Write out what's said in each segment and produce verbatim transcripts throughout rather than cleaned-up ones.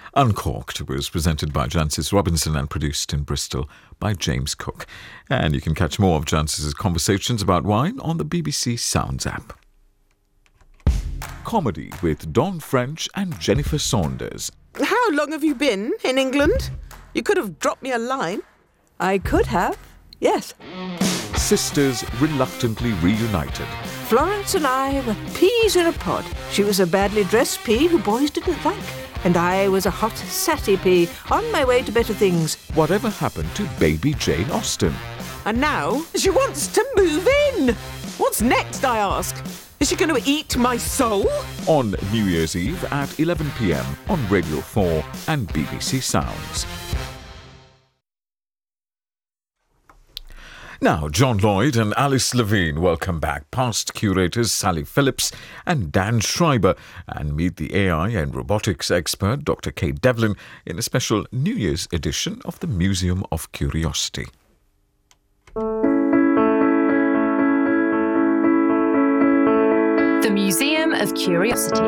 Uncorked was presented by Jancis Robinson and produced in Bristol by James Cook. And you can catch more of Jancis's conversations about wine on the B B C Sounds app. Comedy with Don French and Jennifer Saunders. How long have you been in England? You could have dropped me a line. I could have, yes. Sisters reluctantly reunited. Florence and I were peas in a pod. She was a badly dressed pea who boys didn't like, and I was a hot, satty pea on my way to better things. Whatever happened to baby Jane Austen? And now she wants to move in. What's next, I ask? Is she going to eat my soul? On New Year's Eve at eleven p.m. on Radio four and B B C Sounds. Now, John Lloyd and Alice Levine welcome back past curators Sally Phillips and Dan Schreiber and meet the A I and robotics expert Doctor Kate Devlin in a special New Year's edition of the Museum of Curiosity. The Museum of Curiosity.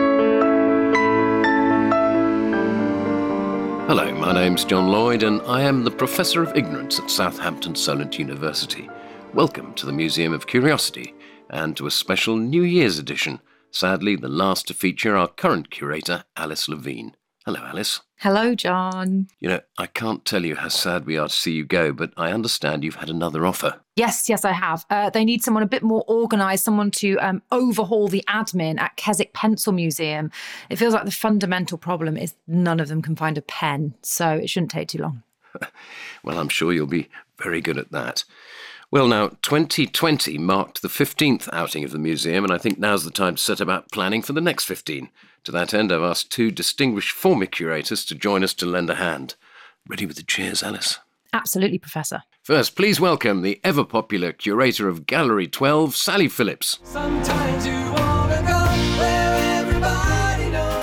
Hello, my name's John Lloyd and I am the Professor of Ignorance at Southampton Solent University. Welcome to the Museum of Curiosity and to a special New Year's edition, sadly the last to feature our current curator, Alice Levine. Hello, Alice. Hello, John. You know, I can't tell you how sad we are to see you go, but I understand you've had another offer. Yes, yes, I have. Uh, they need someone a bit more organised, someone to um, overhaul the admin at Keswick Pencil Museum. It feels like the fundamental problem is none of them can find a pen, so it shouldn't take too long. Well, I'm sure you'll be very good at that. Well, now, twenty twenty marked the fifteenth outing of the museum, and I think now's the time to set about planning for the next fifteen. To that end, I've asked two distinguished former curators to join us to lend a hand. Ready with the chairs, Alice? Absolutely, Professor. First, please welcome the ever-popular curator of Gallery twelve, Sally Phillips. Sometimes you wanna go where everybody knows.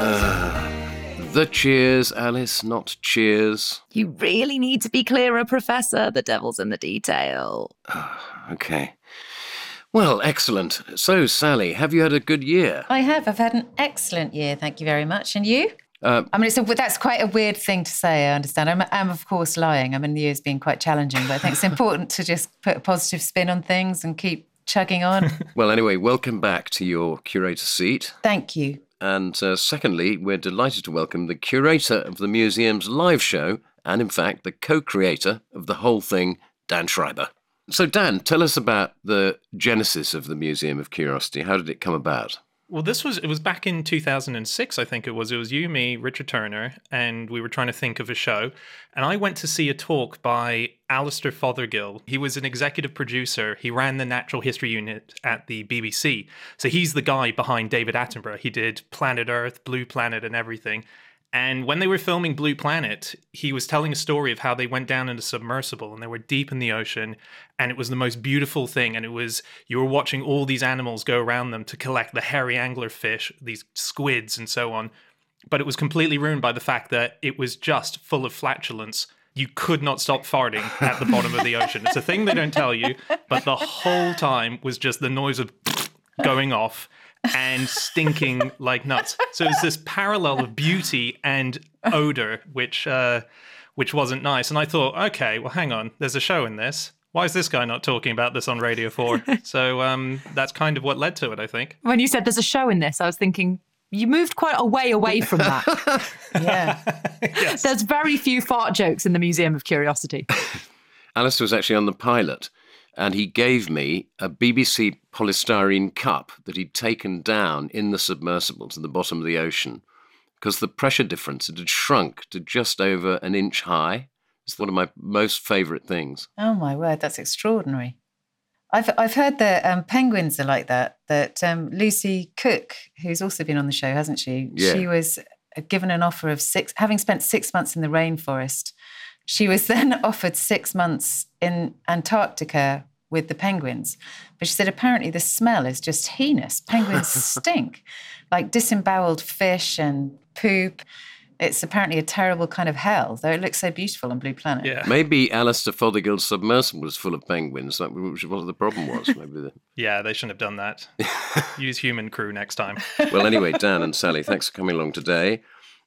Uh, the cheers, Alice, not cheers. You really need to be clearer, Professor. The devil's in the detail. Uh, okay. Well, excellent. So, Sally, have you had a good year? I have. I've had an excellent year, thank you very much. And you? Uh, I mean, it's a, that's quite a weird thing to say, I understand. I'm, I'm, of course, lying. I mean, the year's been quite challenging, but I think it's important to just put a positive spin on things and keep chugging on. Well, anyway, welcome back to your curator seat. Thank you. And uh, secondly, we're delighted to welcome the curator of the museum's live show and, in fact, the co-creator of the whole thing, Dan Schreiber. So, Dan, tell us about the genesis of the Museum of Curiosity. How did it come about? Well, this was, it was back in two thousand six, I think it was. It was you, me, Richard Turner, and we were trying to think of a show. And I went to see a talk by Alistair Fothergill. He was an executive producer. He ran the Natural History Unit at the B B C. So he's the guy behind David Attenborough. He did Planet Earth, Blue Planet, and everything. And when they were filming Blue Planet, he was telling a story of how they went down in a submersible and they were deep in the ocean. And it was the most beautiful thing. And it was, you were watching all these animals go around them to collect the hairy anglerfish, these squids and so on. But it was completely ruined by the fact that it was just full of flatulence. You could not stop farting at the bottom of the ocean. It's a thing they don't tell you, but the whole time was just the noise of going off and stinking like nuts. So it's this parallel of beauty and odor, which uh, which wasn't nice. And I thought, okay, well, hang on, there's a show in this. Why is this guy not talking about this on Radio four? So um, that's kind of what led to it, I think. When you said there's a show in this, I was thinking, you moved quite a way away from that. Yeah. Yes. There's very few fart jokes in the Museum of Curiosity. Alistair was actually on the pilot, and he gave me a B B C polystyrene cup that he'd taken down in the submersible to the bottom of the ocean because the pressure difference had shrunk to just over an inch high. It's one of my most favourite things. Oh, my word, that's extraordinary. I've I've heard that um, penguins are like that, that um, Lucy Cook, who's also been on the show, hasn't she? Yeah. She was given an offer of six, having spent six months in the rainforest, she was then offered six months in Antarctica with the penguins. But she said apparently the smell is just heinous. Penguins stink, like disemboweled fish and poop. It's apparently a terrible kind of hell, though it looks so beautiful on Blue Planet. Yeah. Maybe Alistair Fothergill's submersible was full of penguins, which was what the problem was. Maybe the... Yeah, they shouldn't have done that. Use human crew next time. Well, anyway, Dan and Sally, thanks for coming along today.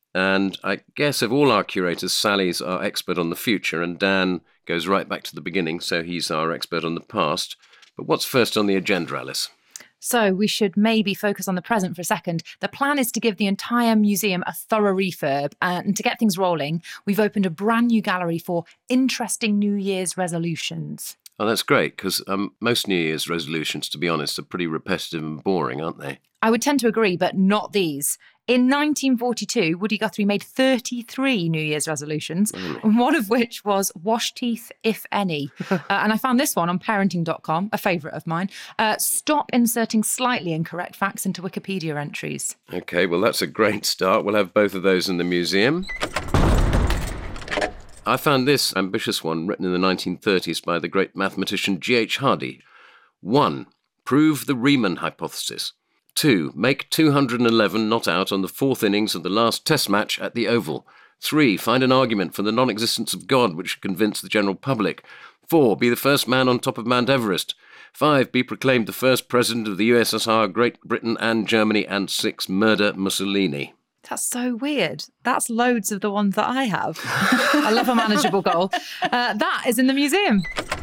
And I guess of all our curators, Sally's our expert on the future, and Dan goes right back to the beginning, so he's our expert on the past. But what's first on the agenda, Alice? So we should maybe focus on the present for a second. The plan is to give the entire museum a thorough refurb, and to get things rolling, we've opened a brand new gallery for interesting New Year's resolutions. Oh, that's great, because um, most New Year's resolutions, to be honest, are pretty repetitive and boring, aren't they? I would tend to agree, but not these. In nineteen forty-two, Woody Guthrie made thirty-three New Year's resolutions, Really? one of which was wash teeth, if any. uh, and I found this one on parenting dot com, a favourite of mine. Uh, stop inserting slightly incorrect facts into Wikipedia entries. Okay, well, that's a great start. We'll have both of those in the museum. I found this ambitious one written in the nineteen thirties by the great mathematician G H Hardy. One, prove the Riemann hypothesis. Two, make two hundred eleven not out on the fourth innings of the last test match at the Oval. Three, find an argument for the non-existence of God which should convince the general public. Four, be the first man on top of Mount Everest. Five, be proclaimed the first president of the U S S R, Great Britain and Germany. And six, murder Mussolini. That's so weird. That's loads of the ones that I have. I love a manageable goal. Uh, that is in the museum.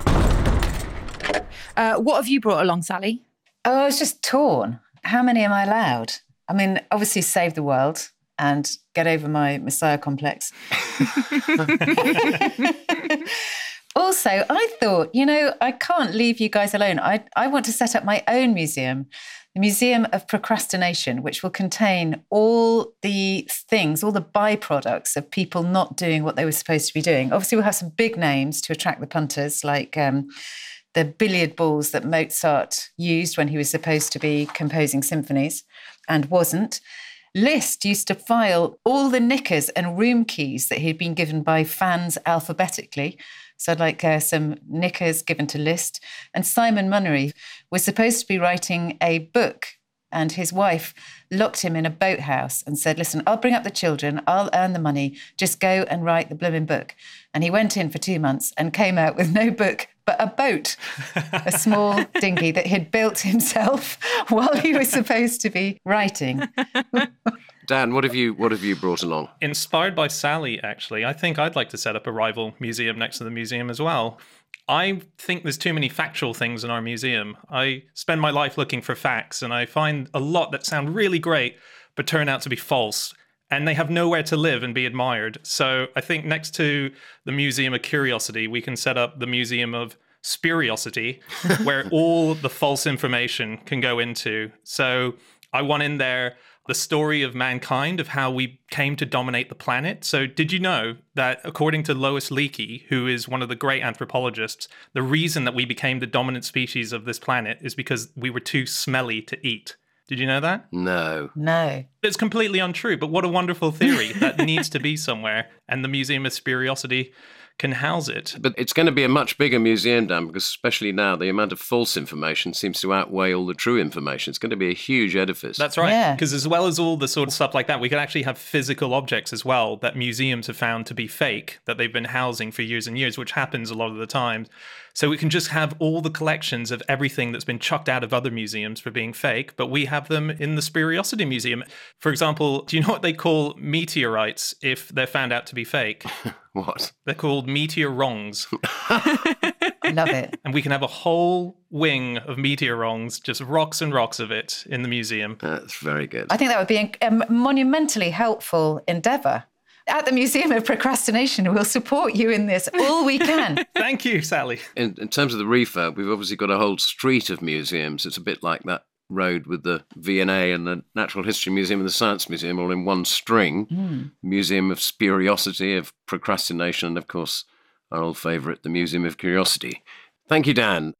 Uh, what have you brought along, Sally? Oh, I was just torn. How many am I allowed? I mean, obviously save the world and get over my Messiah complex. Also, I thought, you know, I can't leave you guys alone. I, I want to set up my own museum, the Museum of Procrastination, which will contain all the things, all the byproducts of people not doing what they were supposed to be doing. Obviously, we'll have some big names to attract the punters, like um, the billiard balls that Mozart used when he was supposed to be composing symphonies and wasn't. Liszt used to file all the knickers and room keys that he'd been given by fans alphabetically. So I'd like uh, some knickers given to Liszt. And Simon Munnery was supposed to be writing a book, and his wife locked him in a boathouse and said, listen, I'll bring up the children, I'll earn the money, just go and write the blooming book. And he went in for two months and came out with no book, but a boat, a small dinghy that he'd built himself while he was supposed to be writing. Dan, what have you what have you brought along? Inspired by Sally, actually, I think I'd like to set up a rival museum next to the museum as well. I think there's too many factual things in our museum. I spend my life looking for facts, and I find a lot that sound really great, but turn out to be false. And they have nowhere to live and be admired. So I think next to the Museum of Curiosity, we can set up the Museum of Spuriosity, where all the false information can go into. So I want in there the story of mankind, of how we came to dominate the planet. So did you know that according to Lois Leakey, who is one of the great anthropologists, the reason that we became the dominant species of this planet is because we were too smelly to eat? Did you know that? No. No. It's completely untrue, but what a wonderful theory that needs to be somewhere, and the Museum of Spuriosity can house it. But it's going to be a much bigger museum, Dan, because especially now, the amount of false information seems to outweigh all the true information. It's going to be a huge edifice. That's right. Yeah. Because as well as all the sort of stuff like that, we could actually have physical objects as well that museums have found to be fake, that they've been housing for years and years, which happens a lot of the time. So we can just have all the collections of everything that's been chucked out of other museums for being fake, but we have them in the Spuriosity Museum. For example, do you know what they call meteorites if they're found out to be fake? What? They're called meteorongs. I love it. And we can have a whole wing of meteorongs, just rocks and rocks of it in the museum. That's very good. I think that would be a monumentally helpful endeavour. At the Museum of Procrastination, we'll support you in this all we can. Thank you, Sally. In, in terms of the refurb, we've obviously got a whole street of museums. It's a bit like that road with the V and A and the Natural History Museum and the Science Museum all in one string. Mm. Museum of Spuriosity, of Procrastination, and of course, our old favourite, the Museum of Curiosity. Thank you, Dan.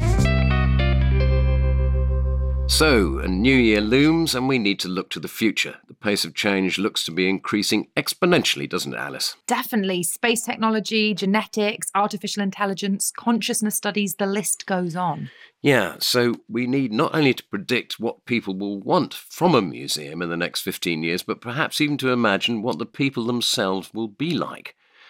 So, a new year looms and we need to look to the future. The pace of change looks to be increasing exponentially, doesn't it, Alice? Definitely. Space technology, genetics, artificial intelligence, consciousness studies, the list goes on. Yeah, so we need not only to predict what people will want from a museum in the next fifteen years, but perhaps even to imagine what the people themselves will be like.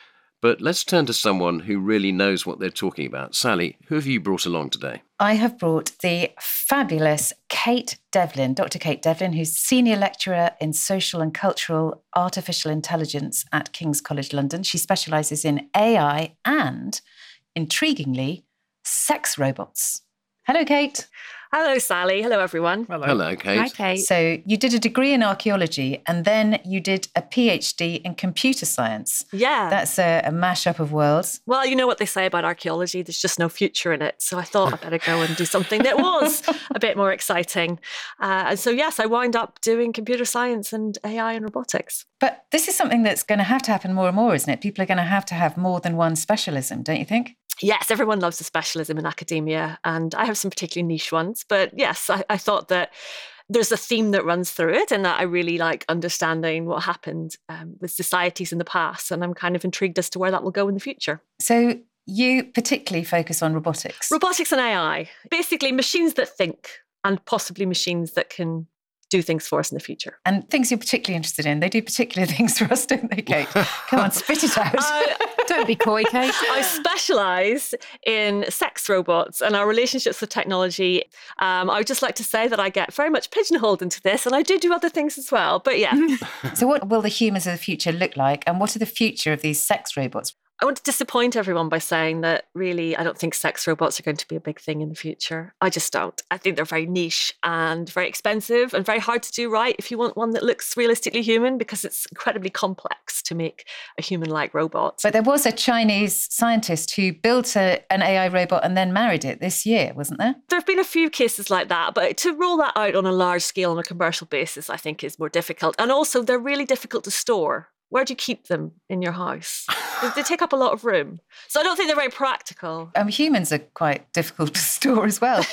But let's turn to someone who really knows what they're talking about. Sally, who have you brought along today? I have brought the fabulous Kate Devlin, Doctor Kate Devlin, who's Senior Lecturer in Social and Cultural Artificial Intelligence at King's College London. She specialises in A I and, intriguingly, sex robots. Hello, Kate. Hello, Sally. Hello, everyone. Hello. Hello, Kate. Hi, Kate. So you did a degree in archaeology and then you did a PhD in computer science. Yeah. That's a, a mashup of worlds. Well, you know what they say about archaeology, there's just no future in it. So I thought I'd better go and do something that was a bit more exciting. Uh, and so, yes, I wound up doing computer science and A I and robotics. But this is something that's going to have to happen more and more, isn't it? People are going to have to have more than one specialism, don't you think? Yes, everyone loves a specialism in academia, and I have some particularly niche ones. But yes, I, I thought that there's a theme that runs through it, and that I really like understanding what happened um, with societies in the past. And I'm kind of intrigued as to where that will go in the future. So you particularly focus on robotics. Robotics and A I, basically machines that think and possibly machines that can do things for us in the future. And things you're particularly interested in. They do particular things for us, don't they, Kate? Come on, spit it out. Uh, Don't be coy, Kate. I specialise in sex robots and our relationships with technology. Um, I would just like to say that I get very much pigeonholed into this, and I do do other things as well. But yeah. So what will the humans of the future look like? And what are the future of these sex robots? I want to disappoint everyone by saying that really I don't think sex robots are going to be a big thing in the future. I just don't. I think they're very niche and very expensive and very hard to do right if you want one that looks realistically human, because it's incredibly complex to make a human-like robot. But there was a Chinese scientist who built a, an A I robot and then married it this year, wasn't there? There have been a few cases like that, but to roll that out on a large scale on a commercial basis, I think is more difficult. And also they're really difficult to store. Where do you keep them in your house? They, they take up a lot of room. So I don't think they're very practical. Um, humans are quite difficult to store as well.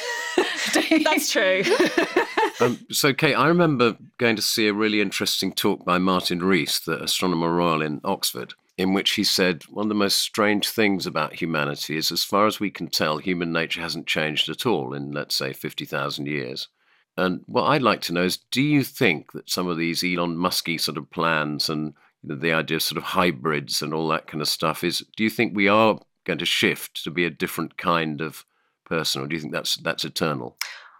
That's true. um, so, Kate, I remember going to see a really interesting talk by Martin Rees, the Astronomer Royal in Oxford, in which he said one of the most strange things about humanity is, as far as we can tell, human nature hasn't changed at all in, let's say, fifty thousand years. And what I'd like to know is, do you think that some of these Elon Musky sort of plans and the idea of sort of hybrids and all that kind of stuff is, do you think we are going to shift to be a different kind of person, or do you think that's that's eternal?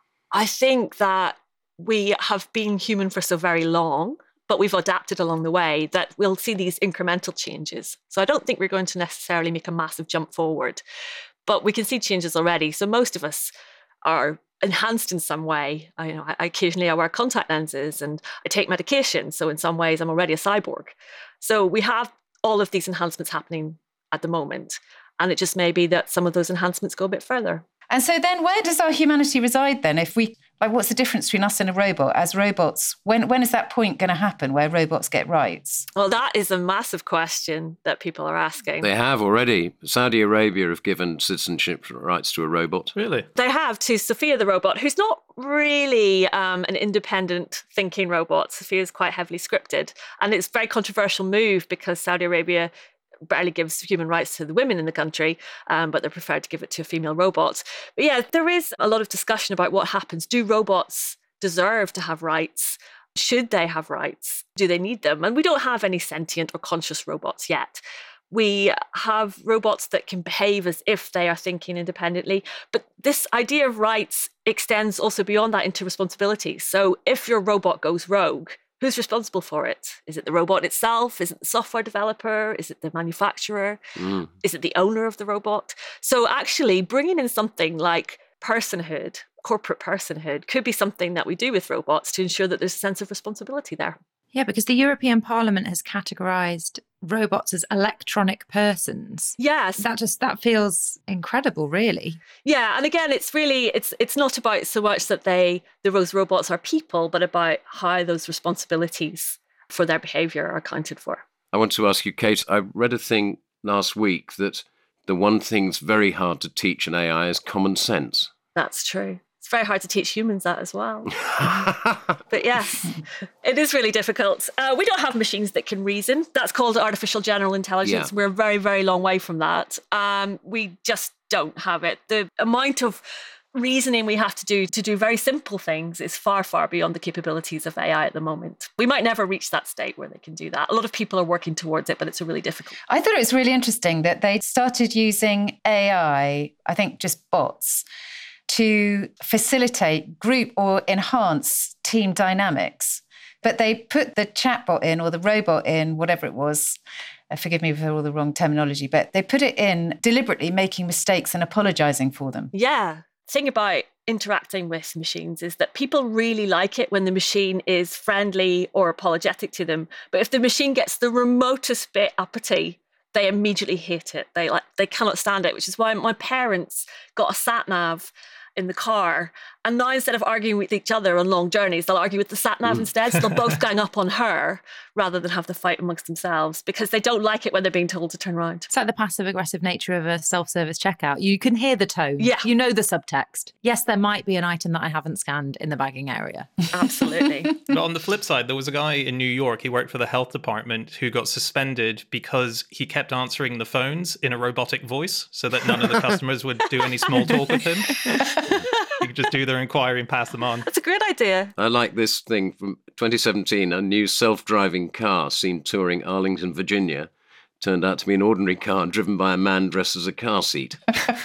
I think that we have been human for so very long, but we've adapted along the way, that we'll see these incremental changes. So I don't think we're going to necessarily make a massive jump forward, but we can see changes already. So most of us are enhanced in some way. I, you know, I, occasionally I wear contact lenses and I take medication. So in some ways, I'm already a cyborg. So we have all of these enhancements happening at the moment. And it just may be that some of those enhancements go a bit further. And so then where does our humanity reside then? If we, like, what's the difference between us and a robot? As robots, when when is that point going to happen where robots get rights? Well, that is a massive question that people are asking. They have already. Saudi Arabia have given citizenship rights to a robot. Really? They have to Sophia the robot, who's not really um, an independent thinking robot. Sophia is quite heavily scripted. And it's a very controversial move because Saudi Arabia barely gives human rights to the women in the country, um, but they're preferred to give it to a female robot. But yeah, there is a lot of discussion about what happens. Do robots deserve to have rights? Should they have rights? Do they need them? And we don't have any sentient or conscious robots yet. We have robots that can behave as if they are thinking independently. But this idea of rights extends also beyond that into responsibility. So if your robot goes rogue, who's responsible for it? Is it the robot itself? Is it the software developer? Is it the manufacturer? Mm. Is it the owner of the robot? So actually bringing in something like personhood, corporate personhood, could be something that we do with robots to ensure that there's a sense of responsibility there. Yeah, because the European Parliament has categorised robots as electronic persons. Yes. That just, that feels incredible, really. Yeah, and again, it's really, it's it's not about so much that they, those robots are people, but about how those responsibilities for their behaviour are accounted for. I want to ask you, Kate, I read a thing last week that the one thing's very hard to teach an A I is common sense. That's true. It's very hard to teach humans that as well. But yes, it is really difficult. Uh, we don't have machines that can reason. That's called artificial general intelligence. Yeah. We're a very, very long way from that. Um, we just don't have it. The amount of reasoning we have to do to do very simple things is far, far beyond the capabilities of A I at the moment. We might never reach that state where they can do that. A lot of people are working towards it, but it's really difficult. I thought it was really interesting that they started using A I, I think just bots, to facilitate group or enhance team dynamics. But they put the chatbot in or the robot in, whatever it was. Uh, forgive me for all the wrong terminology, but they put it in deliberately making mistakes and apologising for them. Yeah. The thing about interacting with machines is that people really like it when the machine is friendly or apologetic to them. But if the machine gets the remotest bit uppity, they immediately hate it. They like they cannot stand it, which is why my parents got a sat nav in the car. And now instead of arguing with each other on long journeys, they'll argue with the sat nav instead. So they'll both gang up on her rather than have the fight amongst themselves because they don't like it when they're being told to turn around. It's like the passive aggressive nature of a self-service checkout. You can hear the tone. Yeah. You know the subtext. Yes, there might be an item that I haven't scanned in the bagging area. Absolutely. But on the flip side, there was a guy in New York, he worked for the health department, who got suspended because he kept answering the phones in a robotic voice so that none of the customers would do any small talk with him. You could just do their inquiry and pass them on. That's a great idea. I like this thing from twenty seventeen. A new self-driving car seen touring Arlington, Virginia, turned out to be an ordinary car driven by a man dressed as a car seat.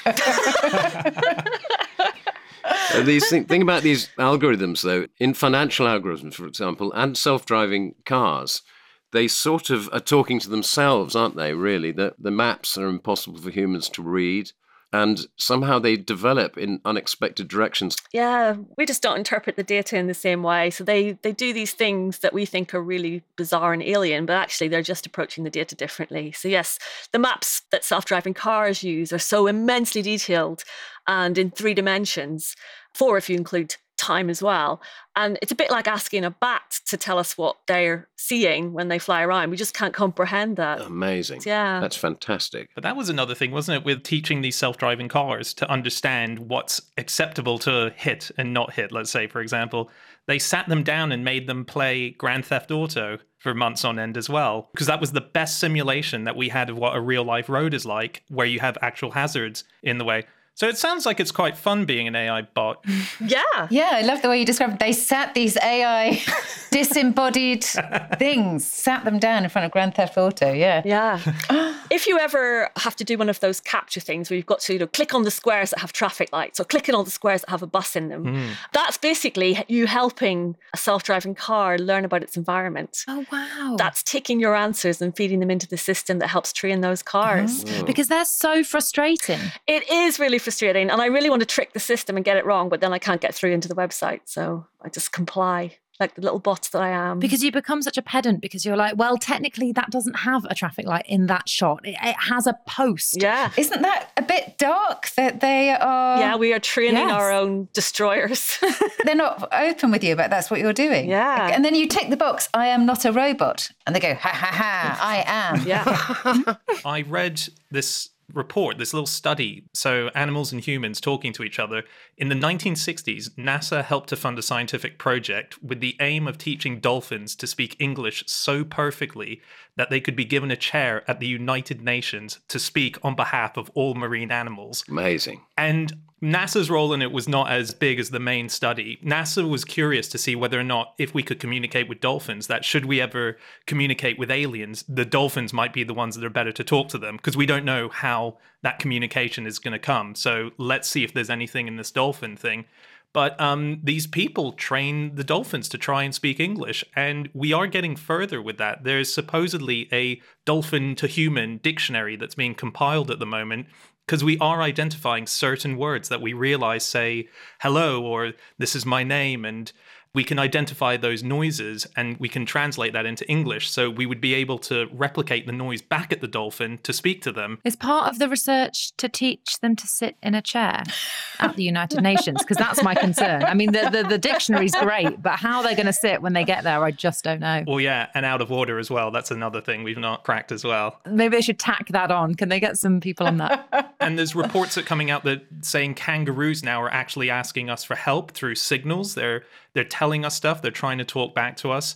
Uh, these thing, thing about these algorithms, though, in financial algorithms, for example, and self-driving cars, they sort of are talking to themselves, aren't they, really? The, the maps are impossible for humans to read. And somehow they develop in unexpected directions. Yeah, we just don't interpret the data in the same way. So they, they do these things that we think are really bizarre and alien, but actually they're just approaching the data differently. So yes, the maps that self-driving cars use are so immensely detailed and in three dimensions, four if you include time as well. And it's a bit like asking a bat to tell us what they're seeing when they fly around. We just can't comprehend that. Amazing. Yeah. That's fantastic. But that was another thing, wasn't it, with teaching these self-driving cars to understand what's acceptable to hit and not hit, let's say, for example. They sat them down and made them play Grand Theft Auto for months on end as well, because that was the best simulation that we had of what a real-life road is like, where you have actual hazards in the way. So it sounds like it's quite fun being an A I bot. Yeah. Yeah, I love the way you described it. They sat these A I disembodied things, sat them down in front of Grand Theft Auto, yeah. Yeah. If you ever have to do one of those capture things where you've got to you know, click on the squares that have traffic lights or click on all the squares that have a bus in them, mm. that's basically you helping a self-driving car learn about its environment. Oh, wow. That's taking your answers and feeding them into the system that helps train those cars. Oh. Because they're so frustrating. It is really frustrating. And I really want to trick the system and get it wrong, but then I can't get through into the website. So I just comply. Like the little bots that I am. Because you become such a pedant because you're like, well, technically that doesn't have a traffic light in that shot. It, it has a post. Yeah. Isn't that a bit dark that they are... Yeah, we are training Yes. our own destroyers. They're not open with you about that's what you're doing. Yeah. And then you tick the box, I am not a robot. And they go, ha, ha, ha, I am. Yeah. I read this report, this little study, so animals and humans talking to each other. In the nineteen sixties, NASA helped to fund a scientific project with the aim of teaching dolphins to speak English so perfectly that they could be given a chair at the United Nations to speak on behalf of all marine animals. Amazing. And NASA's role in it was not as big as the main study. NASA was curious to see whether or not, if we could communicate with dolphins, that should we ever communicate with aliens, the dolphins might be the ones that are better to talk to them, because we don't know how that communication is going to come. So let's see if there's anything in this dolphin thing. But um, these people train the dolphins to try and speak English, and we are getting further with that. There's supposedly a dolphin to human dictionary that's being compiled at the moment, because we are identifying certain words that we realize say hello or this is my name, and we can identify those noises and we can translate that into English. So we would be able to replicate the noise back at the dolphin to speak to them. Is part of the research to teach them to sit in a chair at the United Nations? Because that's my concern. I mean, the, the, the dictionary's great, but how they're going to sit when they get there, I just don't know. Well, yeah, and out of order as well. That's another thing we've not cracked as well. Maybe they should tack that on. Can they get some people on that? And there's reports that coming out that saying kangaroos now are actually asking us for help through signals. They're they're telling us stuff. They're trying to talk back to us.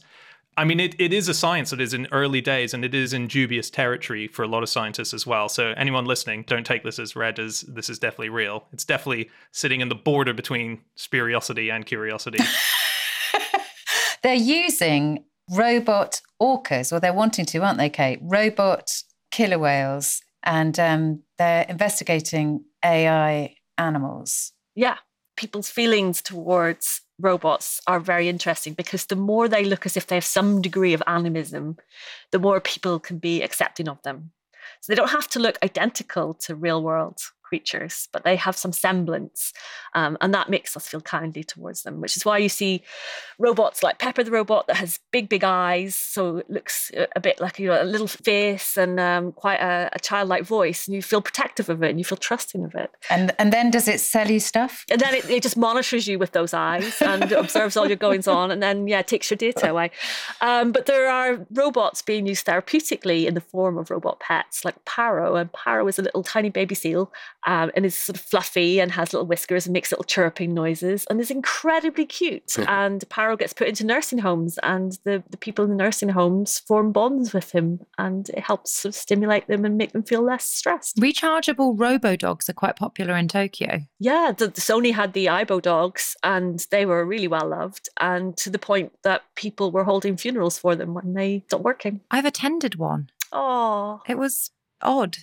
I mean, it, it is a science that is in early days, and it is in dubious territory for a lot of scientists as well. So anyone listening, don't take this as read as this is definitely real. It's definitely sitting in the border between spuriosity and curiosity. They're using robot orcas, or they're wanting to, aren't they, Kate? Robot killer whales, and um, they're investigating A I animals. Yeah, people's feelings towards robots are very interesting because the more they look as if they have some degree of animism, the more people can be accepting of them. So they don't have to look identical to real world creatures, but they have some semblance. Um, and that makes us feel kindly towards them, which is why you see robots like Pepper the robot that has big, big eyes. So it looks a bit like, you know, a little face and um, quite a, a childlike voice. And you feel protective of it and you feel trusting of it. And and then does it sell you stuff? And then it, it just monitors you with those eyes and observes all your goings on, and then, yeah, takes your data away. Um, but there are robots being used therapeutically in the form of robot pets, like Paro. And Paro is a little tiny baby seal. Um, and is sort of fluffy and has little whiskers and makes little chirping noises and is incredibly cute. And Paro gets put into nursing homes, and the, the people in the nursing homes form bonds with him, and it helps sort of stimulate them and make them feel less stressed. Rechargeable robo-dogs are quite popular in Tokyo. Yeah, the, the Sony had the Aibo dogs, and they were really well loved, and to the point that people were holding funerals for them when they stopped working. I've attended one. Oh, It was odd.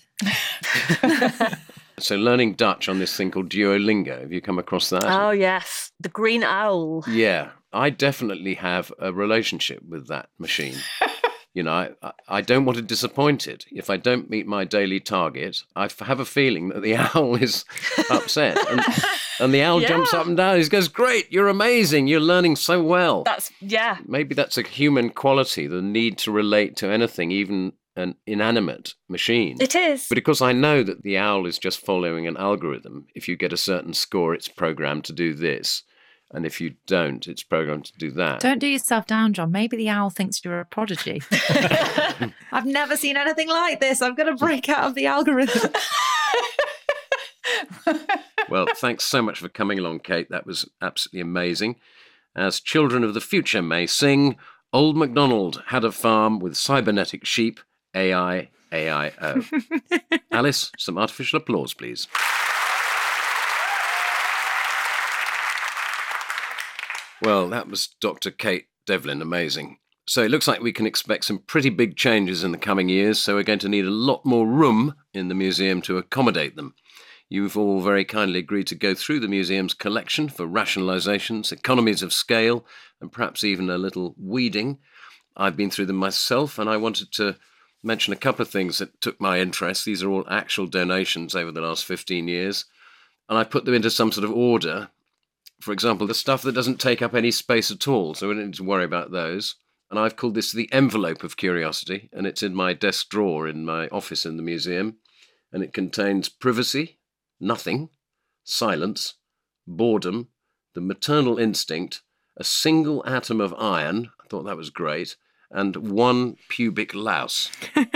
So learning Dutch on this thing called Duolingo, have you come across that? Oh, yes. The green owl. Yeah, I definitely have a relationship with that machine. You know, I, I don't want to disappoint it. If I don't meet my daily target, I f- have a feeling that the owl is upset. And, and the owl Yeah. jumps up and down. He goes, great, you're amazing. You're learning so well. That's, yeah. Maybe that's a human quality, the need to relate to anything, even an inanimate machine. It is. But because I know that the owl is just following an algorithm, if you get a certain score, it's programmed to do this. And if you don't, it's programmed to do that. Don't do yourself down, John. Maybe the owl thinks you're a prodigy. I've never seen anything like this. I'm going to break out of the algorithm. Well, thanks so much for coming along, Kate. That was absolutely amazing. As children of the future may sing, Old MacDonald had a farm with cybernetic sheep, A I, A I O. Alice, some artificial applause, please. Well, that was Doctor Kate Devlin. Amazing. So it looks like we can expect some pretty big changes in the coming years, so we're going to need a lot more room in the museum to accommodate them. You've all very kindly agreed to go through the museum's collection for rationalisations, economies of scale, and perhaps even a little weeding. I've been through them myself, and I wanted to mention a couple of things that took my interest. These are all actual donations over the last fifteen years, and I put them into some sort of order. For example, the stuff that doesn't take up any space at all, so we don't need to worry about those. And I've called this the envelope of curiosity, and it's in my desk drawer in my office in the museum. And it contains privacy, nothing, silence, boredom, the maternal instinct, a single atom of iron, I thought that was great, and one pubic louse.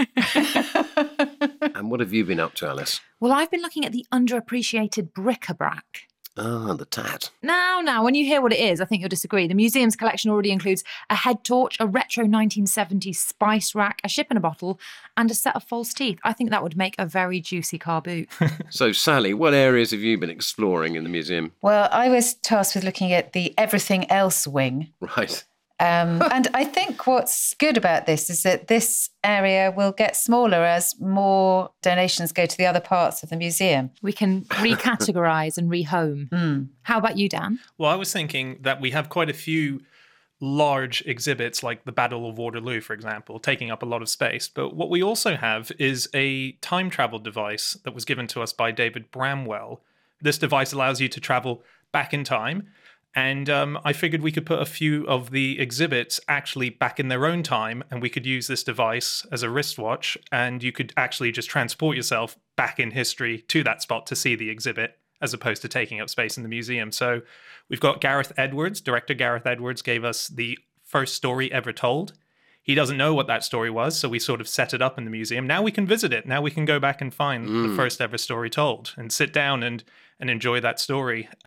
And what have you been up to, Alice? Well, I've been looking at the underappreciated bric-a-brac. Ah, the tat. Now, now, when you hear what it is, I think you'll disagree. The museum's collection already includes a head torch, a retro nineteen seventies spice rack, a ship in a bottle, and a set of false teeth. I think that would make a very juicy car boot. So, Sally, what areas have you been exploring in the museum? Well, I was tasked with looking at the everything else wing. Right. Um, and I think what's good about this is that this area will get smaller as more donations go to the other parts of the museum. We can recategorise and rehome. Mm. How about you, Dan? Well, I was thinking that we have quite a few large exhibits like the Battle of Waterloo, for example, taking up a lot of space. But what we also have is a time travel device that was given to us by David Bramwell. This device allows you to travel back in time. And um, I figured we could put a few of the exhibits actually back in their own time, and we could use this device as a wristwatch, and you could actually just transport yourself back in history to that spot to see the exhibit, as opposed to taking up space in the museum. So we've got Gareth Edwards. Director Gareth Edwards gave us the first story ever told. He doesn't know what that story was, so we sort of set it up in the museum. Now we can visit it. Now we can go back and find Mm. the first ever story told and sit down and, and enjoy that story.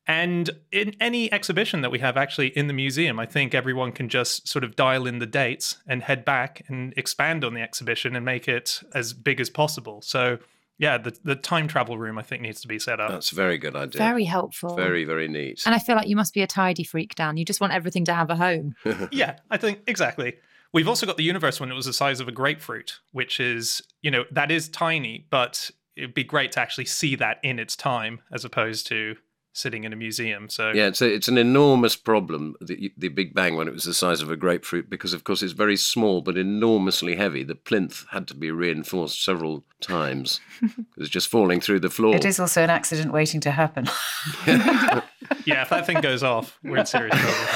And in any exhibition that we have actually in the museum, I think everyone can just sort of dial in the dates and head back and expand on the exhibition and make it as big as possible. So, yeah, the, the time travel room, I think, needs to be set up. That's a very good idea. Very helpful. Very, very neat. And I feel like you must be a tidy freak, Dan. You just want everything to have a home. Yeah, I think exactly. We've also got the universe one that was the size of a grapefruit, which is, you know, that is tiny, but it'd be great to actually see that in its time as opposed to sitting in a museum. So yeah, it's a, it's an enormous problem, the, the Big Bang, when it was the size of a grapefruit, because of course it's very small but enormously heavy. The plinth had to be reinforced several times. It was just falling through the floor. It is also an accident waiting to happen. Yeah, if that thing goes off, we're in serious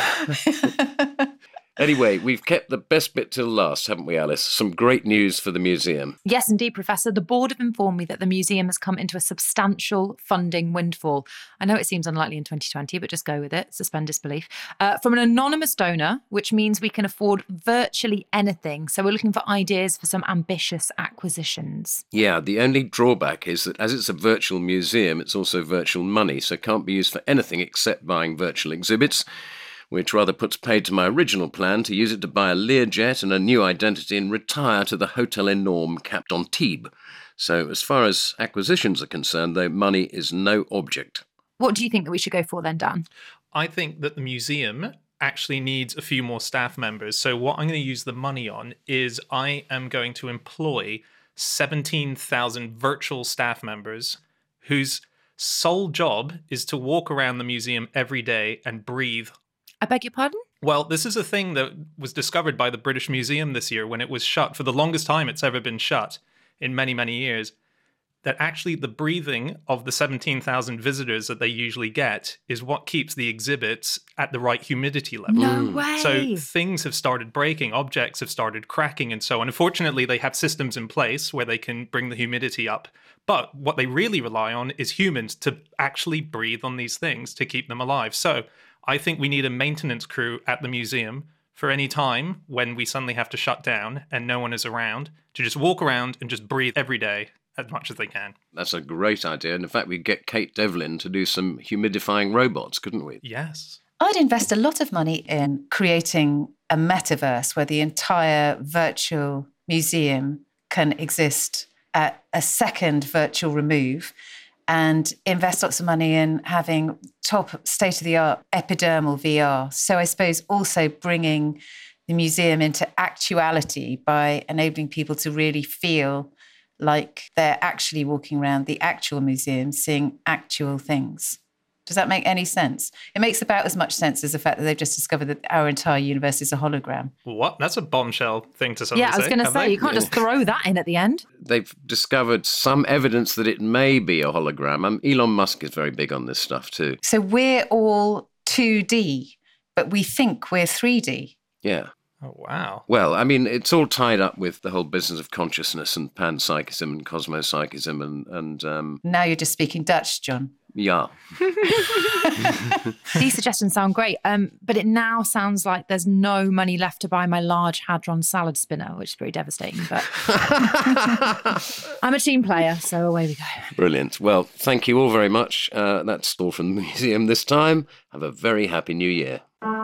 trouble. Anyway, we've kept the best bit till last, haven't we, Alice? Some great news for the museum. Yes, indeed, Professor. The board have informed me that the museum has come into a substantial funding windfall. I know it seems unlikely in twenty twenty, but just go with it. Suspend disbelief. Uh, from an anonymous donor, which means we can afford virtually anything. So we're looking for ideas for some ambitious acquisitions. Yeah, the only drawback is that as it's a virtual museum, it's also virtual money, so it can't be used for anything except buying virtual exhibits, which rather puts paid to my original plan to use it to buy a Learjet and a new identity and retire to the Hotel Enorme Cap d'Antibes. So as far as acquisitions are concerned, though, money is no object. What do you think that we should go for then, Dan? I think that the museum actually needs a few more staff members. So what I'm going to use the money on is I am going to employ seventeen thousand virtual staff members whose sole job is to walk around the museum every day and breathe. I beg your pardon? Well, this is a thing that was discovered by the British Museum this year when it was shut. For the longest time it's ever been shut, in many, many years, that actually the breathing of the seventeen thousand visitors that they usually get is what keeps the exhibits at the right humidity level. No way. So things have started breaking, objects have started cracking and so on. Unfortunately, they have systems in place where they can bring the humidity up. But what they really rely on is humans to actually breathe on these things to keep them alive. So I think we need a maintenance crew at the museum for any time when we suddenly have to shut down and no one is around to just walk around and just breathe every day as much as they can. That's a great idea. And in fact, we'd get Kate Devlin to do some humidifying robots, couldn't we? Yes. I'd invest a lot of money in creating a metaverse where the entire virtual museum can exist at a second virtual remove, and invest lots of money in having top state-of-the-art epidermal V R. So I suppose also bringing the museum into actuality by enabling people to really feel like they're actually walking around the actual museum, seeing actual things. Does that make any sense? It makes about as much sense as the fact that they've just discovered that our entire universe is a hologram. What? That's a bombshell thing to suddenly Yeah, I was say, going to have say, they? you can't just throw that in at the end. They've discovered some evidence that it may be a hologram. Um, Elon Musk is very big on this stuff too. So we're all two D, but we think we're three D. Yeah. Oh, wow. Well, I mean, it's all tied up with the whole business of consciousness and panpsychism and cosmopsychism and, and um, Now you're just speaking Dutch, John. yeah. These suggestions sound great, um, but it now sounds like there's no money left to buy my large Hadron salad spinner, which is pretty devastating. But I'm a team player, so away we go. Brilliant. Well, thank you all very much. Uh, that's all from the museum this time. Have a very happy new year.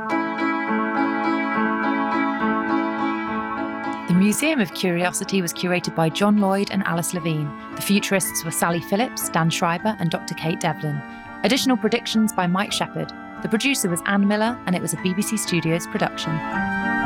The Museum of Curiosity was curated by John Lloyd and Alice Levine. The futurists were Sally Phillips, Dan Schreiber and Doctor Kate Devlin. Additional predictions by Mike Shepherd. The producer was Anne Miller and it was a B B C Studios production.